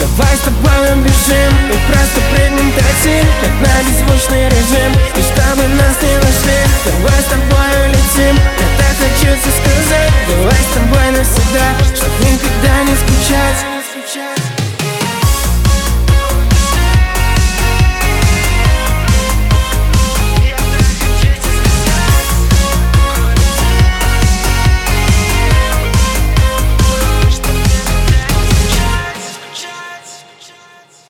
Давай с тобой убежим и просто прыгнем такси, как на беззвучный режим, и чтобы нас не нашли.